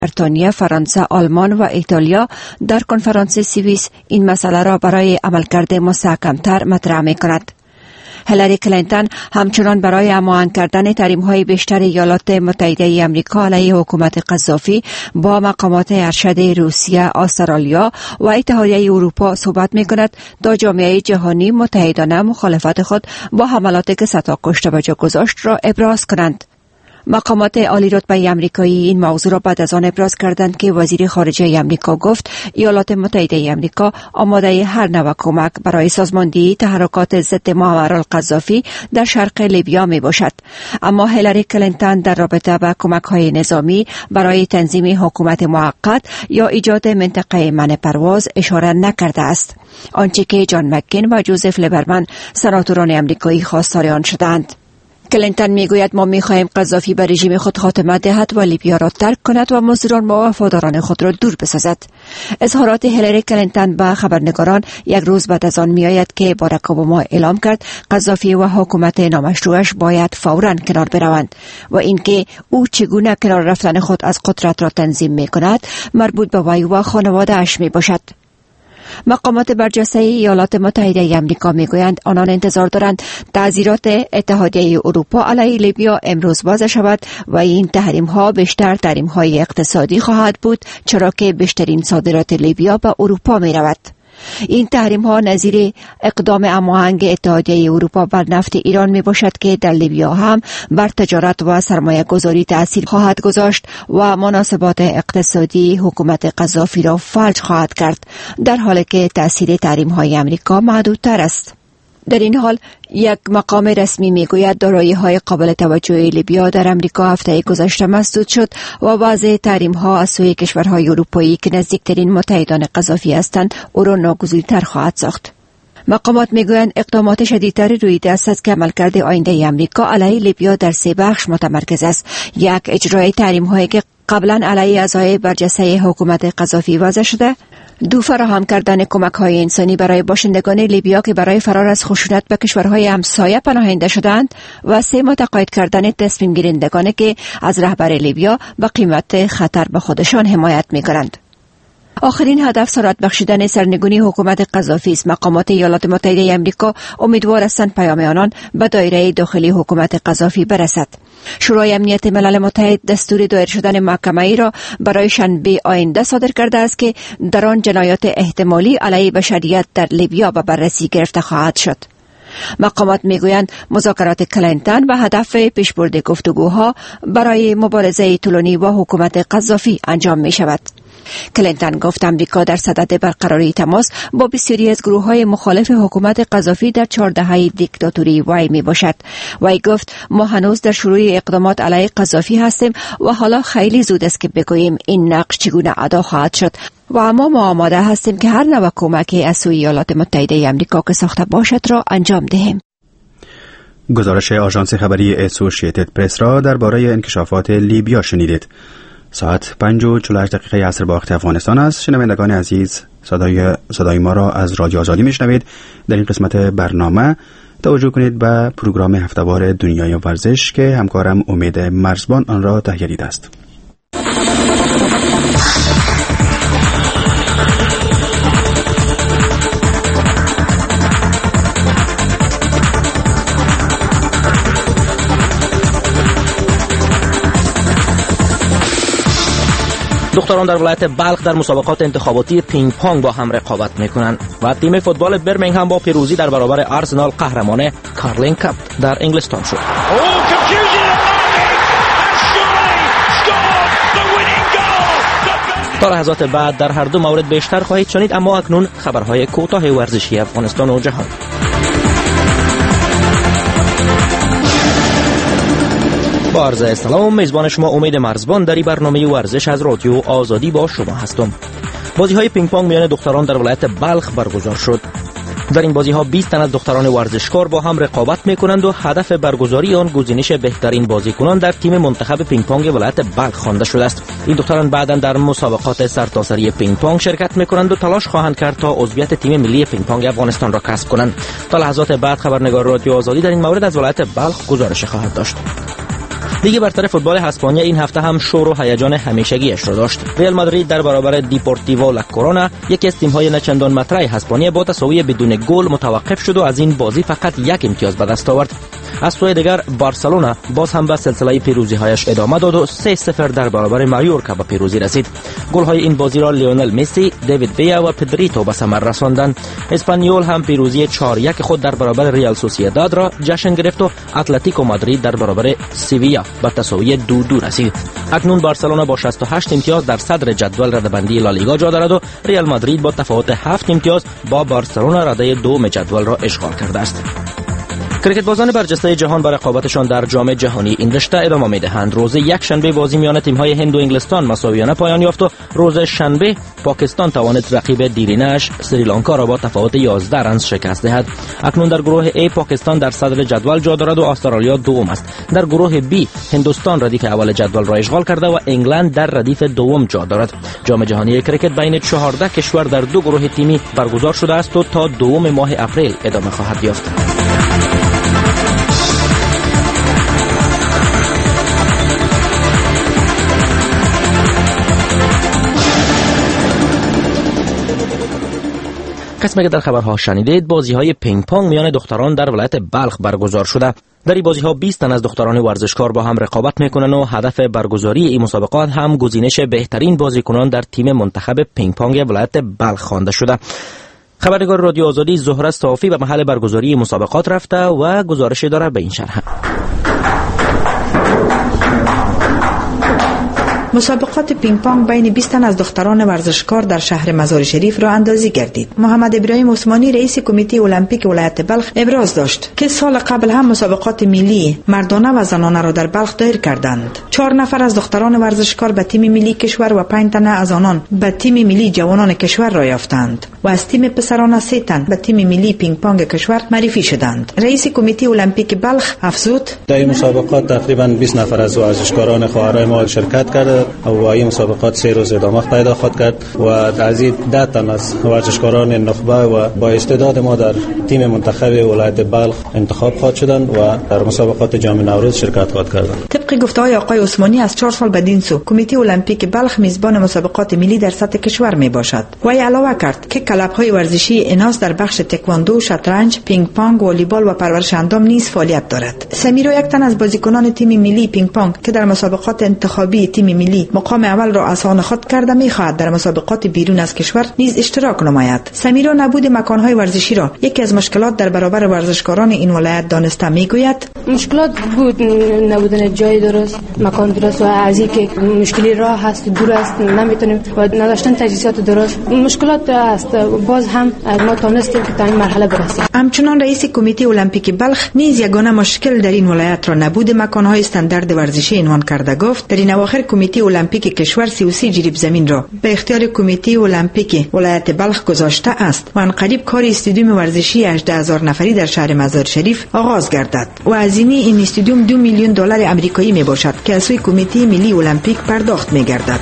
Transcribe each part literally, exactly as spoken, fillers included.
بریتانیا، فرانسه، آلمان و ایتالیا در کنفرانس سوئیس این مسئله را برای عملکرد مستحکم‌تر مطرح می‌کند. هیلاری کلینتون همچنان برای هماهنگ کردن تحریم‌های بیشتر ایالات متحده آمریکا علیه حکومت قذافی با مقامات ارشد روسیه، استرالیا و اتحادیه اروپا صحبت می‌کند تا جامعه جهانی متحدانه مخالفت خود با حملاتی که صد تا کشته به جا گذاشت را ابراز کنند. مقامات عالی رتبه آمریکایی این موضوع را بعد از آن ابراز کردند که وزیر خارجه آمریکا گفت ایالات متحده آمریکا آماده هر نوع کمک برای سازماندهی تحرکات ضد معمر القذافی در شرق لیبیا می باشد. اما هیلاری کلینتون در رابطه با کمک‌های نظامی برای تنظیم حکومت موقت یا ایجاد منطقه منع پرواز اشاره نکرده است. آنچه که جان مکین و جوزف لیبرمن سناتوران آمریکایی خواستار آن شدند. کلینتون میگوید ما میخواهیم قذافی به رژیم خود خاتمه دهد و لیبیا را ترک کند و مزدوران و وفاداران خود را دور بسازد. اظهارات هیلاری کلینتون به خبرنگاران یک روز بعد از آن میآید که باراک اوباما اعلام کرد قذافی و حکومت نامشروعش باید فوراً کنار بروند و اینکه او چگونه کنار رفتن خود از قدرت را تنظیم میکند مربوط به وی و خانواده اش می باشد. مقامات برجسته ایالات متحده آمریکا میگویند آنان انتظار دارند تعزیرات اتحادیه اروپا علیه لیبیا امروز باز شود و این تحریم ها بیشتر تحریم های اقتصادی خواهد بود، چرا که بیشترین صادرات لیبیا به اروپا می رود. این تحریم ها نظیر اقدام هماهنگ اتحادیه اروپا بر نفت ایران می باشد که در لیبیا هم بر تجارت و سرمایه گذاری تأثیر خواهد گذاشت و مناسبات اقتصادی حکومت قذافی را فلج خواهد کرد، در حالی که تأثیر تحریم های امریکا محدودتر است. در این حال یک مقام رسمی میگوید دارایی‌های قابل توجه لیبیا در امریکا هفته گذشته مسدود شد و بعضی تحریم‌ها از سوی کشورهای اروپایی که نزدیکترین متحدان قذافی هستند او را ناگزیرتر خواهد ساخت. مقامات میگویند اقدامات شدیدتری روی دست است که عملکرد آینده آمریکا علیه لیبیا در سه بخش متمرکز است. یک، اجرای تحریم‌هایی که قبلا علیه اعضای برجسته حکومت قذافی وضع شده. دو، فراهم کردن کمک‌های انسانی برای باشندگان لیبیا که برای فرار از خشونت به کشورهای همسایه پناهنده شدند و سه، متقاعد کردن تصمیم گیرندگانی که از رهبر لیبیا به قیمت خطر به خودشان حمایت می‌کنند. آخرین هدف سرعت بخشیدن سرنگونی حکومت قذافی است. مقامات ایالات متحده آمریکا امیدوار هستند پیام آنان به دایره داخلی حکومت قذافی برسد. شورای امنیت ملل متحد دستور دایر شدن محکمه ای را برای شنبه آینده صادر کرده است که در آن جنایات احتمالی علیه بشریت در لیبیا به بررسی گرفته خواهد شد. مقامات میگویند مذاکرات کلینتون به هدف پیشبرد گفتگوها برای مبارزه طولانی با حکومت قذافی انجام می شود. کلینتون گفت امریکا در صدد برقراری تماس با بسیاری از گروه‌های مخالف حکومت قذافی در چهار دهه دیکتاتوری وی می باشد. وی گفت ما هنوز در شروع اقدامات علیه قذافی هستیم و حالا خیلی زود است که بگوییم این نقش چگونه ادا خواهد شد و اما ما آماده هستیم که هر نوع کمکی از سوی ایالات متحده آمریکا که ساخته باشد را انجام دهیم. گزارش آژانس خبری اسوسییتد پرس را درباره انکشافات لیبیا شنیدید. ساعت پنج و چهل و هشت دقیقه عصر با وقت افغانستان است. شنوندگان عزیز، صدای صدای ما را از رادیو آزادی میشنوید. در این قسمت برنامه توجه کنید به پروگرام هفته‌وار دنیای ورزش که همکارم امید مرزبان آن را تهیه دیده است. دختران در ولایت بلخ در مسابقات انتخاباتی پینگ پونگ با هم رقابت میکنند و تیم فوتبال برمنگهم با پیروزی در برابر آرسنال قهرمان کارلین کاپ در انگلستان شد. تا لحظات بعد در هر دو مورد بیشتر خواهید شنید، اما اکنون خبرهای کوتاه ورزشی افغانستان و جهان. با عرض سلام، میزبان شما امید مرزبان در این برنامه ورزش از رادیو آزادی با شما هستم. بازی های پینگ پونگ میان دختران در ولایت بلخ برگزار شد. در این بازی ها بیست تن از دختران ورزشکار با هم رقابت میکنند و هدف برگزاری آن گزینش بهترین بازیکنان در تیم منتخب پینگ پونگ ولایت بلخ خوانده شده است. این دختران بعداً در مسابقات سرتاسری پینگ پونگ شرکت میکنند و تلاش خواهند کرد تا عضویت تیم ملی پینگ پونگ افغانستان را کسب کنند. تا لحظات بعد خبرنگار رادیو آزادی در این مورد از ولایت بلخ گزارش خواهد داشت. لیگ برتر فوتبال اسپانیا این هفته هم شور و هیجان همیشگیش را داشت. رئال مادرید در برابر دیپورتیو لا کرونا، یکی از تیم‌های نچندان مطرح اسپانیا، با تساوی بدون گل متوقف شد و از این بازی فقط یک امتیاز به دست آورد. از سوی دیگر بارسلونا باز هم به سلسله پیروزی‌هایش ادامه داد و سه صفر در برابر مایورکا به پیروزی رسید. گل‌های این بازی را لیونل مسی، دیوید ویا و پدریتو به ثمر رساندند. اسپانیول هم پیروزی چهار یک خود در برابر ریال سوسییداد را جشن گرفت و اتلتیکو مادرید در برابر سیویا به تساوی دو دو رسید. اکنون بارسلونا با شصت و هشت امتیاز در صدر جدول رده‌بندی لالیگا جا دارد و ریال مادرید با تفاوت هفت امتیاز با بارسلونا رده دوم جدول را اشغال کرده است. کرکت بازان برجسته جهان بر رقابتشان در جام جهانی این رشته ادامه می‌دهند. روز یک شنبه بازی میان تیم‌های هند و انگلستان مساویانه پایان یافت و روز شنبه پاکستان توانست رقیب دیرینه‌اش سریلانکا را با تفاوت یازده رنز شکست دهد. اکنون در گروه A پاکستان در صدر جدول جا دارد و استرالیا دوم است. در گروه B هندوستان ردیف اول جدول را اشغال کرده و انگلند در ردیف دوم جا دارد. جام جهانی کرکت بین چهارده کشور در دو گروه تیمی برگزار شده است و تا دوم ماه اپریل ادامه خواهد یافت. قسمی که در خبرها شنیدید، بازی‌های پینگ پونگ میان دختران در ولایت بلخ برگزار شده. در این بازی‌ها بیست تن از دختران ورزشکار با هم رقابت می‌کنند و هدف برگزاری این مسابقات هم گزینش بهترین بازیکنان در تیم منتخب پینگ پونگ ولایت بلخ خوانده شده. خبرنگار رادیو آزادی زهره صافی به محل برگزاری مسابقات رفته و گزارش داره به این شرح. مسابقات پینگ پونگ بین بیست تن از دختران ورزشکار در شهر مزار شریف را اندازی گردید. محمد ابراهیم عثمانی رئیس کمیته المپیک ولایت بلخ ابراز داشت که سال قبل هم مسابقات ملی مردانه و زنانه را در بلخ دایر کردند. چهار نفر از دختران ورزشکار به تیم ملی کشور و پنج تن از آنان به تیم ملی جوانان کشور را یافتند و از تیم پسران سه تن به تیم ملی پینگ پونگ کشور معرفی شدند. رئیس کمیته المپیک بلخ افزود: در این مسابقات تقریبا بیست نفر از ورزشکاران خواهرای ما شرکت کرده و این مسابقات سه روز ادامه پیدا خواهد کرد و از این ده تن از ورزشکاران نخبه و با استعداد ما در تیم منتخب ولایت بلخ انتخاب خواهد شدند و در مسابقات جام نوروز شرکت خواهد کردند. طبق گفته‌های آقای عثمانی از چهار سال بدین سو کمیته المپیک بلخ میزبان مسابقات ملی در سطح کشور می باشد. و علاوه کرد که کلب‌های ورزشی اناث در بخش تکواندو، شطرنج، پینگ پونگ، والیبال و پرورش اندام نیز فعالیت دارد. سمیرا یک تن از بازیکنان تیم ملی پینگ پونگ که در مسابقات انتخابی تیم ملی مقام اول را از آن خود کرده می‌خواهد در مسابقات بیرون از کشور نیز اشتراک نماید. سمیرا نبود مکان‌های ورزشی را یکی از مشکلات در برابر ورزشکاران این ولایت دانسته می‌گوید: مشکلات بود نبودن جای درست، مکان درست و از اینکه مشکلی راه هست دور است نمیتونیم و نداشتن تجهیزات درست مشکلات است. باز هم ما تونستیم که تا این مرحله برسیم. همچنان رئیس کمیته المپیک بلخ نیز یگانه مشکل در این ولایت را نبود مکان‌های استاندارد ورزشی عنوان کرده گفت در این اواخر کمیته المپیک کشور سی و سه جریب زمین را به اختیار کمیته المپیک ولایت بلخ گذاشته است و ان قریب کار استادیوم ورزشی هجده هزار نفری در شهر مزار شریف آغاز گردد و هزینه این استادیوم دو میلیون دلار آمریکایی می باشد که از سوی کمیته ملی المپیک پرداخت می گردد.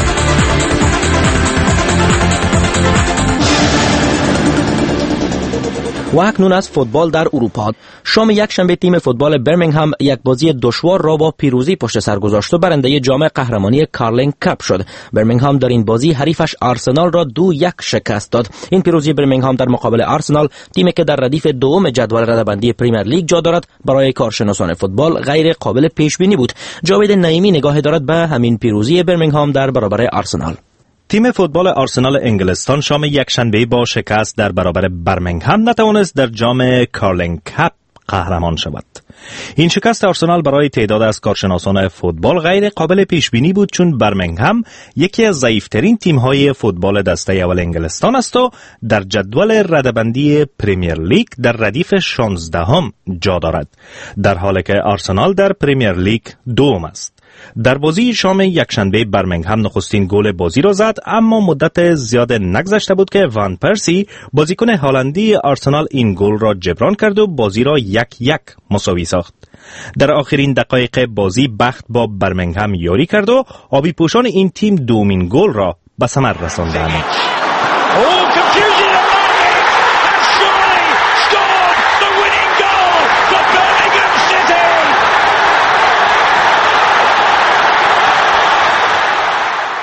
و اکنون از فوتبال در اروپا. شام یک شنبه تیم فوتبال برمنگهم یک بازی دشوار را با پیروزی پشت سر گذاشت و برنده جام قهرمانی کارلینگ کاپ شد. برمنگهم در این بازی حریفش آرسنال را دو یک شکست داد. این پیروزی برمنگهم در مقابل آرسنال، تیمی که در ردیف دوم جدول رده‌بندی پریمیر لیگ جا دارد، برای کارشناسان فوتبال غیر قابل پیش بینی بود. جاوید نعیمی نگاه دارد به همین پیروزی برمنگهم در برابر آرسنال. تیم فوتبال آرسنال انگلستان شام یکشنبه با شکست در برابر برمنگهم نتوانست در جام کارلینگ کاپ قهرمان شود. این شکست آرسنال برای تعداد از کارشناسان فوتبال غیر قابل پیش بینی بود، چون برمنگهم یکی از ضعیفترین تیم‌های فوتبال دسته اول انگلستان است و در جدول رده‌بندی پریمیر لیگ در ردیف شانزدهم جا دارد، در حالی که آرسنال در پریمیر لیگ دوم است. در بازی شام یکشنبه برمنگهم نخستین گل بازی را زد، اما مدت زیاد نگذشته بود که وان پرسی بازیکن هالندی آرسنال این گل را جبران کرد و بازی را یک یک مساوی ساخت. در آخرین دقایق بازی بخت با برمنگهم یاری کرد و آبی پوشان این تیم دومین گل را به ثمر رساندند.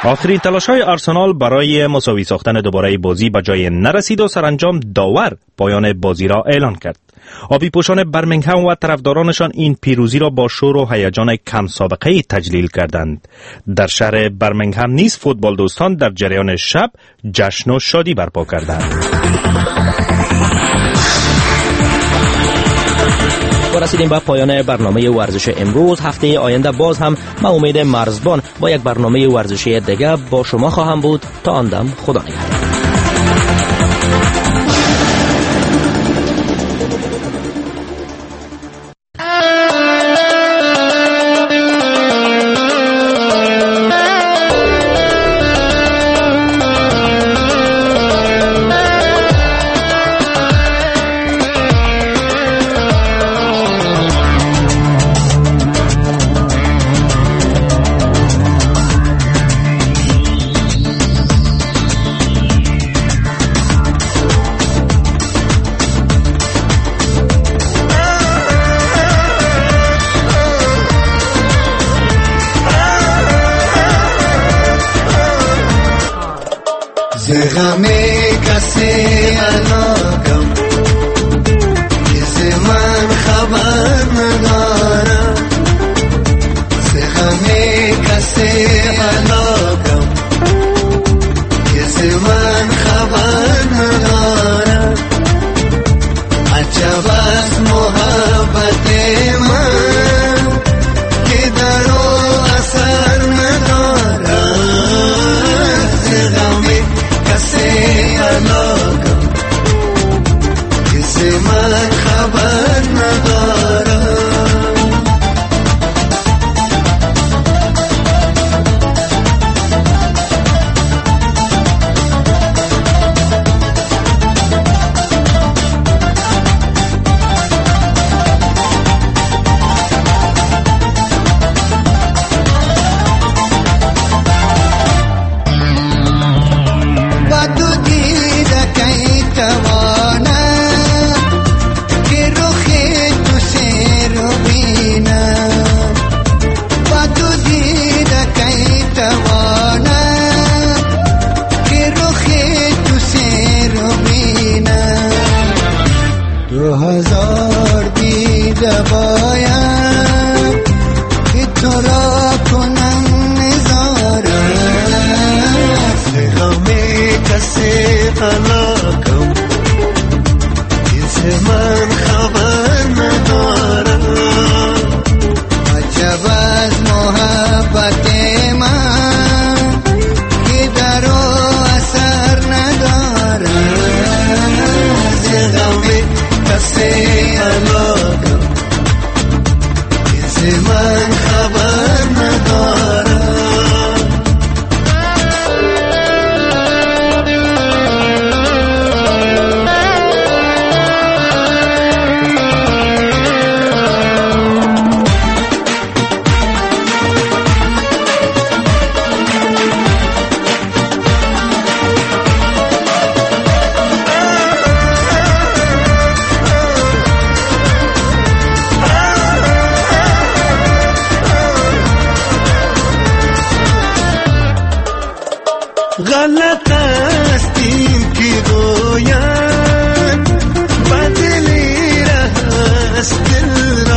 آخرین تلاش‌های آرسنال برای مساوی ساختن دوباره بازی به جای نرسید و سرانجام داور پایان بازی را اعلان کرد. آبی پوشان برمنگهم و طرفدارانشان این پیروزی را با شور و هیجان کم سابقه‌ای تجلیل کردند. در شهر برمنگهم نیز فوتبال دوستان در جریان شب جشن و شادی برپا کردند. و رسیدیم به پایان برنامه ورزش امروز. هفته آینده باز هم من امید مرزبان با یک برنامه ورزشی دیگه با شما خواهم بود. تا آن دم خدا نگهدار. غمی کسی علاقم کسی من خبر ندارم غمی کسی علاقم کسی من خبر ندارم عجب از محبت من که در او اثر ندارم غمی کسی علاقم کسی من خبر ندارم دو هزار دیده باید که تو را کنم نظاره غمی کسی علاقم کسی من خبر ندارم عجب از محبت من که در او اثر ندارم غمی کسی علاقم کسی من خبر ندارم غلط است این که گوید بدلی است دل را